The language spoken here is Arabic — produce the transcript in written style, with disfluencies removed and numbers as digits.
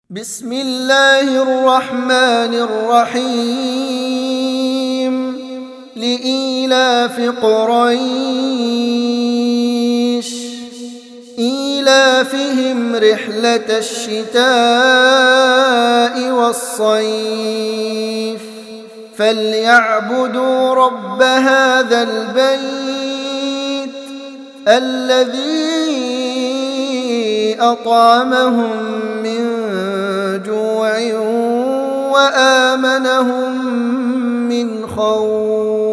بسم الله الرحمن الرحيم لإيلاف قريش إيلافهم رحلة الشتاء والصيف فليعبدوا رب هذا البيت الذي أطعمهم من جوع وآمنهم من خوف.